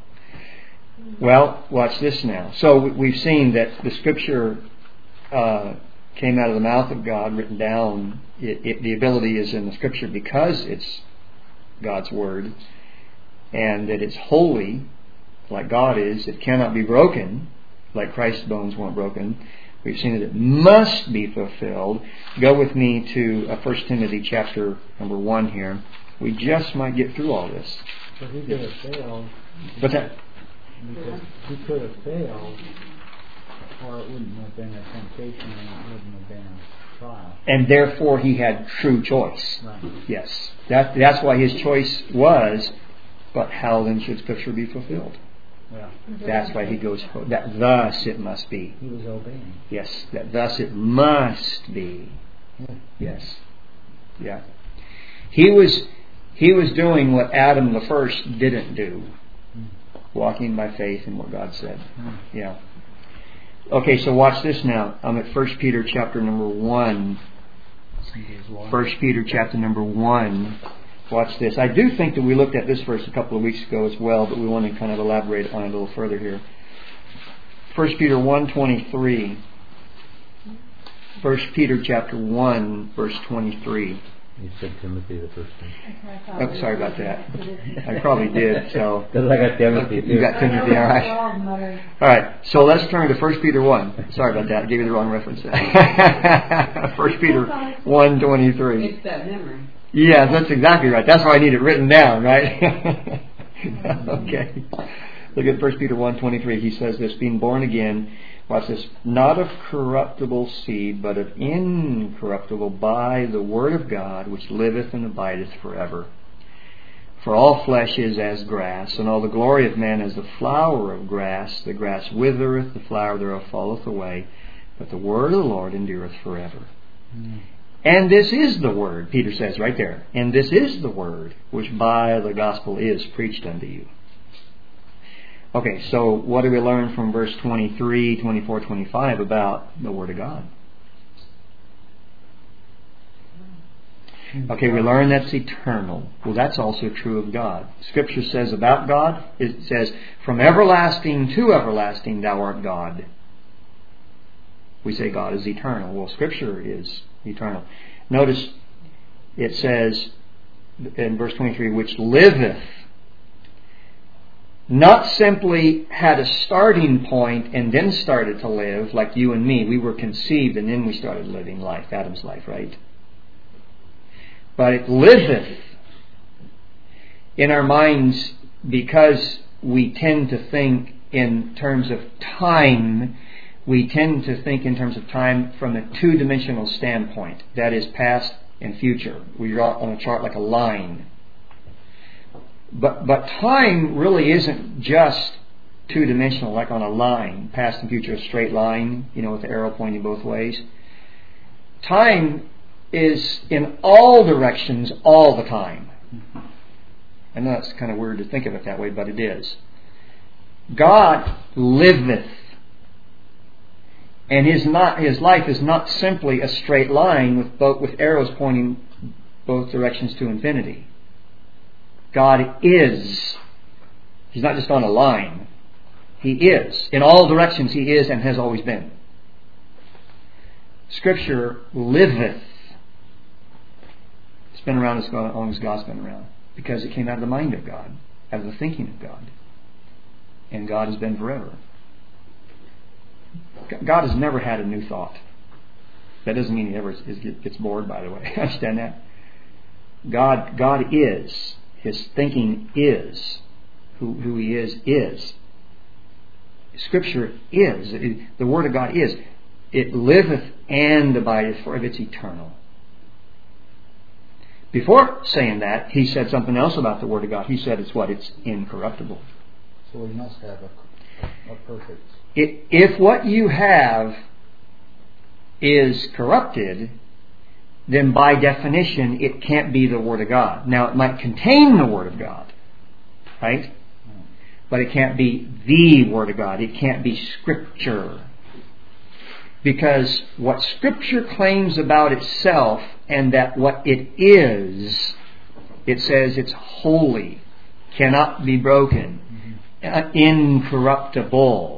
Well, watch this now. So we've seen that the Scripture uh, came out of the mouth of God, written down. It, it, the ability is in the Scripture because it's God's Word, and that it's holy, like God is. It cannot be broken, like Christ's bones weren't broken. We've seen that it must be fulfilled. Go with me to uh, First Timothy chapter number one here. We just might get through all this. But he could have failed. What's that? Because he could have failed, or it wouldn't have been a temptation, and it wouldn't have been a trial. And therefore he had true choice. Right. Yes. That, that's why his choice was, but how then should Scripture be fulfilled? Yeah. That's why he goes, that thus it must be. He was obeying. Yes, that thus it must be. Yeah. Yes. Yeah. He was he was doing what Adam the first didn't do. Mm. Walking by faith in what God said. Mm. Yeah. Okay, so watch this now. I'm at First Peter chapter number one. First Peter chapter number one. Watch this. I do think that we looked at this verse a couple of weeks ago as well, but we want to kind of elaborate on it a little further here. First Peter one twenty-three. First Peter chapter one, verse twenty-three. You said Timothy the first time. Oh, sorry about that. I probably did. So because I got Timothy too. You got Timothy, all right. All right. So let's turn to First Peter one. Sorry about that. I gave you the wrong reference. First Peter one twenty-three. It's that memory. Yes, that's exactly right. That's why I need it written down, right? Okay. Look at First Peter one twenty-three. He says this, being born again, watch this, not of corruptible seed, but of incorruptible, by the word of God, which liveth and abideth forever. For all flesh is as grass, and all the glory of man as the flower of grass. The grass withereth, the flower thereof falleth away, but the word of the Lord endureth forever. Mm. And this is the word, Peter says right there. And this is the word which by the gospel is preached unto you. Okay, so what do we learn from verse twenty-three, twenty-four, twenty-five about the Word of God? Okay, we learn that's eternal. Well, that's also true of God. Scripture says about God, it says, from everlasting to everlasting thou art God. We say God is eternal. Well, Scripture is eternal. Notice it says in verse twenty-three, which liveth. Not simply had a starting point and then started to live like you and me. We were conceived and then we started living life, Adam's life, right? But it liveth in our minds because we tend to think in terms of time. We tend to think in terms of time from a two-dimensional standpoint. That is past and future. We draw on a chart like a line. But but time really isn't just two-dimensional, like on a line, past and future, a straight line, you know, with the arrow pointing both ways. Time is in all directions all the time. I know it's kind of weird to think of it that way, but it is. God liveth And his not his life is not simply a straight line with both with arrows pointing both directions to infinity. God is. He's not just on a line. He is. In all directions He is and has always been. Scripture liveth. It's been around as long as God's been around. Because it came out of the mind of God. Out of the thinking of God. And God has been forever. God has never had a new thought. That doesn't mean He ever is, gets bored, by the way. Understand that? God, God is. His thinking is. Who, who He is, is. Scripture is. It, the Word of God is. It liveth and abideth forever. It's eternal. Before saying that, He said something else about the Word of God. He said it's what? It's incorruptible. So we must have a, a perfect... It, if what you have is corrupted, then by definition it can't be the Word of God. Now it might contain the Word of God, right? But it can't be the Word of God. It can't be Scripture. Because what Scripture claims about itself and that what it is, it says it's holy, cannot be broken, uh, incorruptible.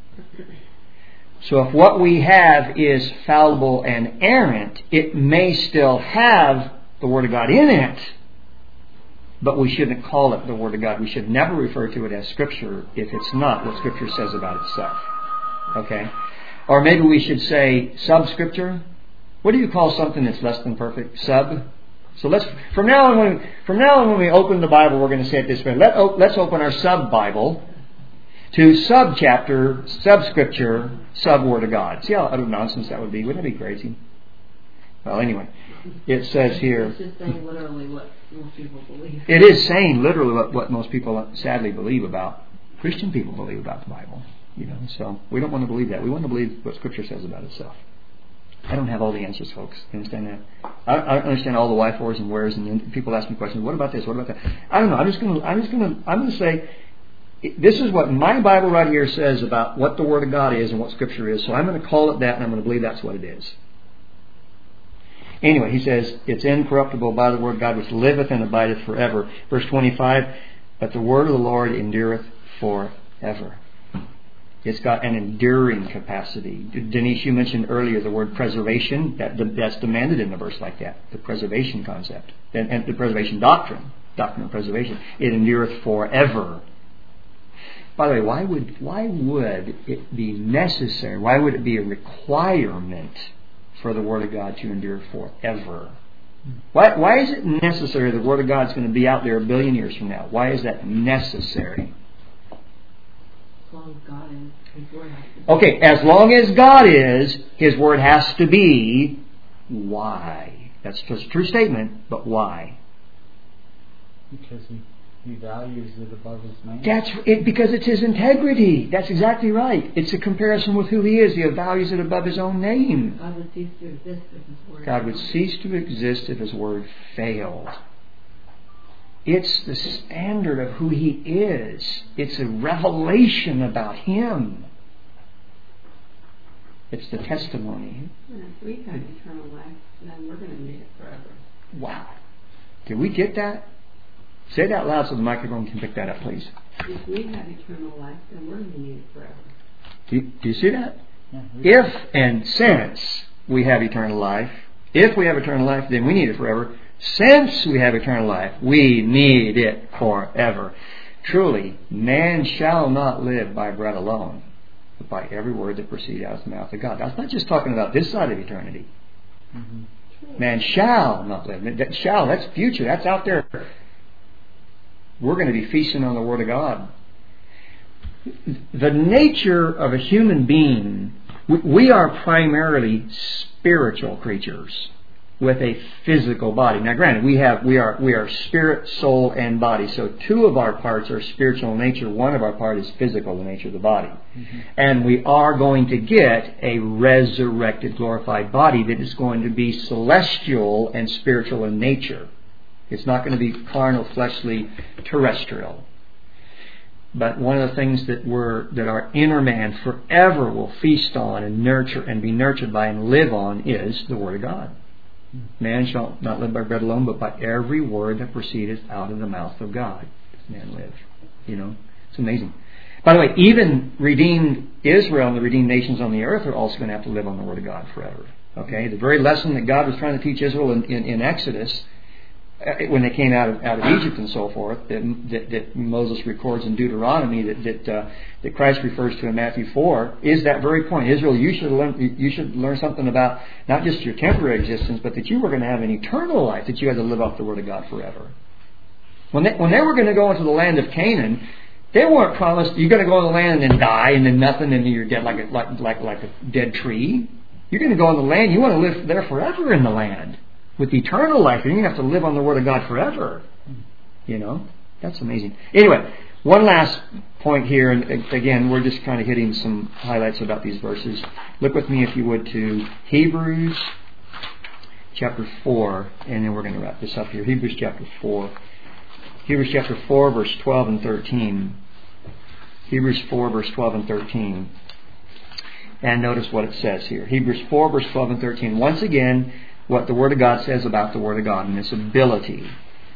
So if what we have is fallible and errant, it may still have the Word of God in it, but we shouldn't call it the Word of God. We should never refer to it as Scripture if it's not what Scripture says about itself. Okay? Or maybe we should say sub-Scripture. What do you call something that's less than perfect? Sub? So let's, from now on, when, from now on when we open the Bible, we're going to say it this way. Let, let's open our sub-Bible to sub-chapter, sub-Scripture, sub-Word of God. See how utter nonsense that would be? Wouldn't that be crazy? Well, anyway, it says here... It's just saying literally what most people believe. It is saying literally what, what most people sadly believe about, Christian people believe about the Bible. You know, so we don't want to believe that. We want to believe what Scripture says about itself. I don't have all the answers, folks. You understand that? I, I don't understand all the why fors and wheres, and then people ask me questions. What about this? What about that? I don't know. I'm just going to. I'm just going to. I'm going to say, this is what my Bible right here says about what the Word of God is and what Scripture is. So I'm going to call it that, and I'm going to believe that's what it is. Anyway, he says it's incorruptible by the Word of God, which liveth and abideth forever. Verse twenty-five. But the word of the Lord endureth forever. It's got an enduring capacity. Denise, you mentioned earlier the word preservation. That, that's demanded in a verse like that. The preservation concept. And, and the preservation doctrine. Doctrine of preservation. It endureth forever. By the way, why would, why would it be necessary? Why would it be a requirement for the Word of God to endure forever? Why, why is it necessary the Word of God is going to be out there a billion years from now? Why is that necessary? As long as God is, His Word has to be. Okay, as long as God is, His Word has to be. Why? That's just a true statement, but why? Because He, he values it above His name. That's it, because it's His integrity. That's exactly right. It's a comparison with who He is. He values it above His own name. God would cease to exist if His Word God would cease to exist if His Word failed. It's the standard of who He is. It's a revelation about Him. It's the testimony. And if we have eternal life, then we're going to need it forever. Wow. Did we get that? Say that loud so the microphone can pick that up, please. If we have eternal life, then we're going to need it forever. Do you, do you see that? Yeah, If and since we have eternal life, if we have eternal life, then we need it forever. Since we have eternal life, we need it forever. Truly, man shall not live by bread alone, but by every word that proceeds out of the mouth of God. That's not just talking about this side of eternity. Mm-hmm. Man shall not live. That shall, that's future. That's out there. We're going to be feasting on the Word of God. The nature of a human being, we are primarily spiritual creatures with a physical body. Now granted, we have we are we are spirit, soul, and body. So two of our parts are spiritual in nature. One of our parts is physical in nature, the body. Mm-hmm. And we are going to get a resurrected, glorified body that is going to be celestial and spiritual in nature. It's not going to be carnal, fleshly, terrestrial. But one of the things that we're, that our inner man forever will feast on and nurture and be nurtured by and live on is the Word of God. Man shall not live by bread alone, but by every word that proceedeth out of the mouth of God does man live. You know, it's amazing. By the way, even redeemed Israel and the redeemed nations on the earth are also going to have to live on the Word of God forever. Okay, the very lesson that God was trying to teach Israel in, in, in Exodus, when they came out of, out of Egypt and so forth, that, that, that Moses records in Deuteronomy, that that, uh, that Christ refers to in Matthew four, is that very point. Israel, you should learn you should learn something about not just your temporary existence, but that you were going to have an eternal life, that you had to live off the Word of God forever. When they, when they were going to go into the land of Canaan, they weren't promised you're going to go in the land and then die and then nothing and you're dead like a, like like like a dead tree. You're going to go in the land. You want to live there forever in the land. With eternal life, you're going to have to live on the Word of God forever. You know? That's amazing. Anyway, one last point here, and again, we're just kind of hitting some highlights about these verses. Look with me, if you would, to Hebrews chapter four, and then we're going to wrap this up here. Hebrews chapter four. Hebrews chapter four, verse twelve and thirteen. Hebrews four, verse twelve and thirteen. And notice what it says here. Hebrews four, verse twelve and thirteen. Once again, what the Word of God says about the Word of God and its ability.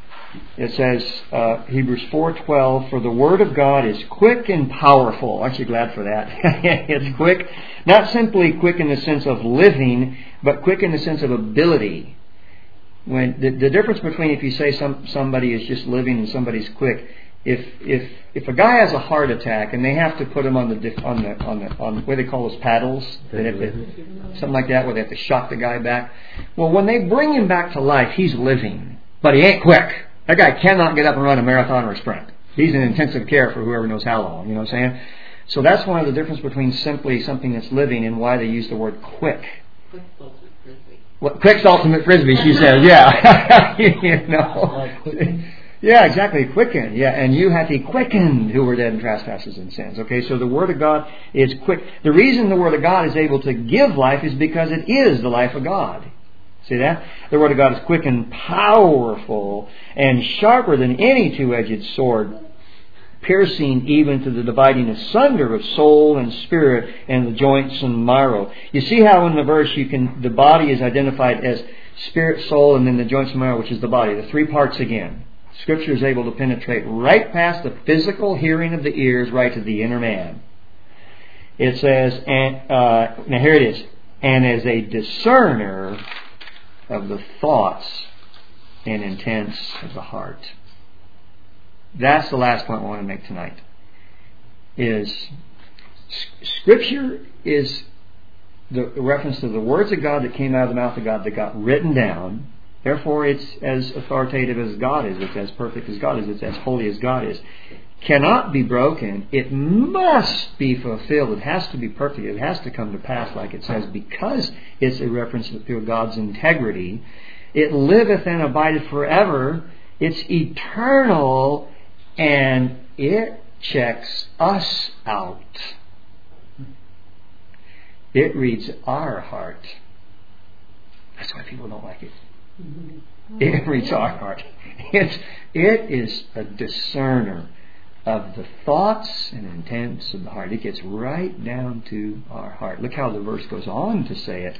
It says, uh, Hebrews four twelve, for the Word of God is quick and powerful. Aren't you glad for that? It's quick, not simply quick in the sense of living, but quick in the sense of ability. When the, the difference between if you say some somebody is just living and somebody's quick, if if if a guy has a heart attack and they have to put him on the on the on the on what they call those paddles, they have to, something like that, where they have to shock the guy back. Well, when they bring him back to life, he's living, but he ain't quick. That guy cannot get up and run a marathon or a sprint. He's in intensive care for whoever knows how long. You know what I'm saying? So that's one of the difference between simply something that's living and why they use the word quick. Quick's ultimate frisbee. Well, quick's ultimate frisbee, she says. Yeah, you know. Yeah, exactly. Quicken. Yeah, and you hath he quickened who were dead in trespasses and sins. Okay, so the Word of God is quick. The reason the Word of God is able to give life is because it is the life of God. See that? The Word of God is quick and powerful and sharper than any two-edged sword, piercing even to the dividing asunder of soul and spirit and the joints and marrow. You see how in the verse you can the body is identified as spirit, soul, and then the joints and marrow, which is the body. The three parts again. Scripture is able to penetrate right past the physical hearing of the ears, right to the inner man. It says, and uh, now here it is, and as a discerner of the thoughts and intents of the heart. That's the last point I want to make tonight. Is Scripture is the reference to the words of God that came out of the mouth of God that got written down. Therefore, it's as authoritative as God is. It's as perfect as God is. It's as holy as God is. Cannot be broken. It must be fulfilled. It has to be perfect. It has to come to pass, like it says, because it's a reference to God's integrity. It liveth and abideth forever. It's eternal, and it checks us out. It reads our heart. That's why people don't like it. It reads our heart. It's, it is a discerner of the thoughts and intents of the heart. It gets right down to our heart. Look how the verse goes on to say it.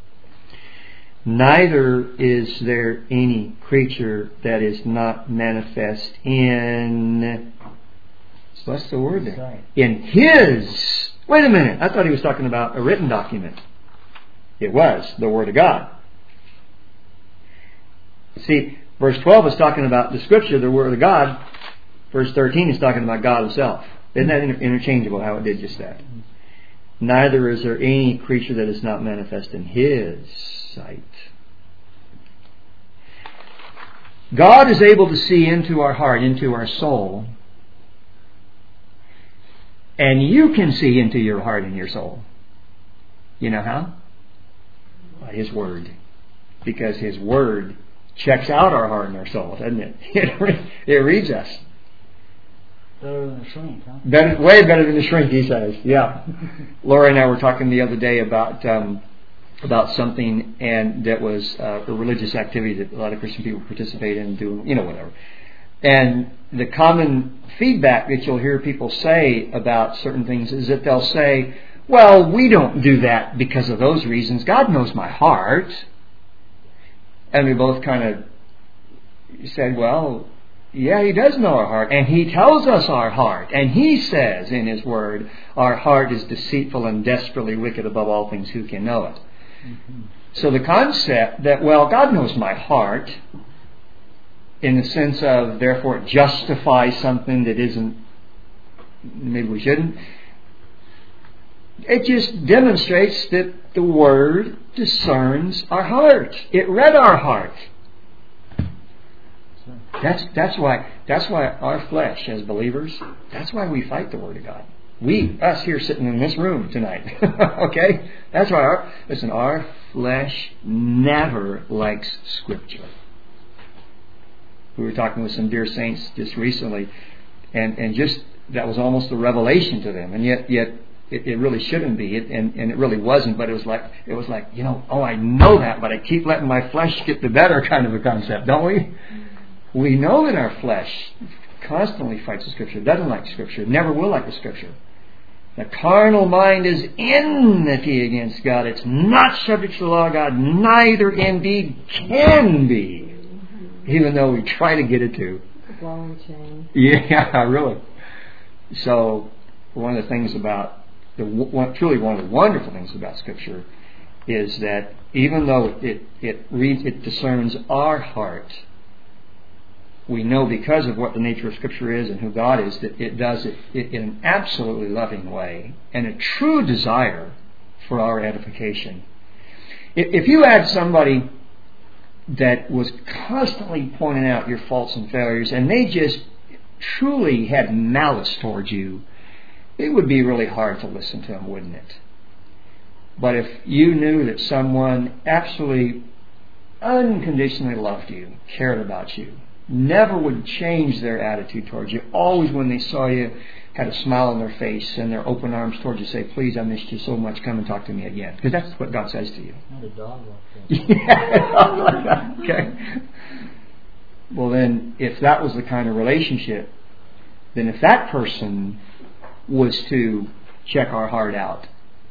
Neither is there any creature that is not manifest in... So what's the word there? In His... Wait a minute. I thought he was talking about a written document. It was the Word of God. See, verse twelve is talking about the Scripture, the Word of God. Verse thirteen is talking about God Himself. Isn't that inter- interchangeable, how it did just that? Neither is there any creature that is not manifest in His sight. God is able to see into our heart, into our soul. And you can see into your heart and your soul. You know how? By His Word. Because His Word checks out our heart and our soul, doesn't it? It reads us. Better than a shrink, huh? Better, way better than a shrink, he says. Yeah. Laura and I were talking the other day about um, about something, and that was uh, a religious activity that a lot of Christian people participate in, doing, you know, whatever. And the common feedback that you'll hear people say about certain things is that they'll say, well, we don't do that because of those reasons. God knows my heart. And we both kind of said, well, yeah, He does know our heart. And He tells us our heart. And He says in His Word, our heart is deceitful and desperately wicked above all things. Who can know it? Mm-hmm. So the concept that, well, God knows my heart, in the sense of, therefore, it justifies something that isn't, maybe we shouldn't. It just demonstrates that the Word discerns our heart. It read our heart. That's that's why that's why our flesh, as believers, that's why we fight the Word of God. We, us here sitting in this room tonight, okay? That's why our listen. Our flesh never likes Scripture. We were talking with some dear saints just recently, and, and just that was almost a revelation to them, and yet yet it, it really shouldn't be, it, and, and it really wasn't. But it was like it was like you know, oh, I know that, but I keep letting my flesh get the better, kind of a concept, don't we? We know that our flesh constantly fights the Scripture, doesn't like Scripture, never will like the Scripture. The carnal mind is enmity against God. It's not subject to the law of God, neither indeed can be, even though we try to get it to. It's a ball and chain. Yeah, really. So, one of the things about, the one, truly one of the wonderful things about Scripture is that even though it it reads, it discerns our heart, we know because of what the nature of Scripture is and who God is that it does it in an absolutely loving way and a true desire for our edification. If you had somebody that was constantly pointing out your faults and failures and they just truly had malice towards you, it would be really hard to listen to them, wouldn't it? But if you knew that someone absolutely unconditionally loved you, cared about you, never would change their attitude towards you, always when they saw you had a smile on their face and their open arms towards you, say, please, I missed you so much, come and talk to me again. Because that's what God says to you. Not a dog like that. Yeah, okay. Well then, if that was the kind of relationship, then if that person was to check our heart out,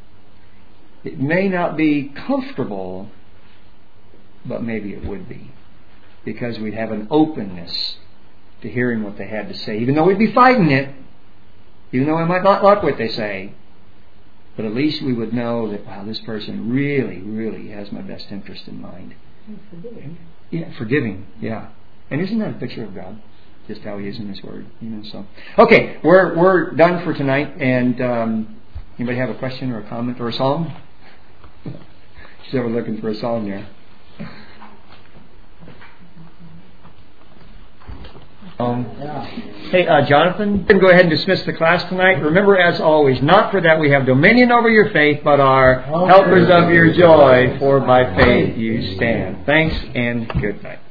it may not be comfortable, but maybe it would be. Because we'd have an openness to hearing what they had to say, even though we'd be fighting it, even though I might not like what they say, but at least we would know that, wow, this person really, really has my best interest in mind. And forgiving. Yeah, forgiving, yeah. And isn't that a picture of God? Just how He is in His Word, you know. So, okay, we're we're done for tonight. And um, anybody have a question or a comment or a song? She's ever looking for a song there. Um, Yeah. hey, uh, Jonathan, you can go ahead and dismiss the class tonight. Remember, as always, not for that we have dominion over your faith, but are helpers of your joy, for by faith you stand. Thanks and good night.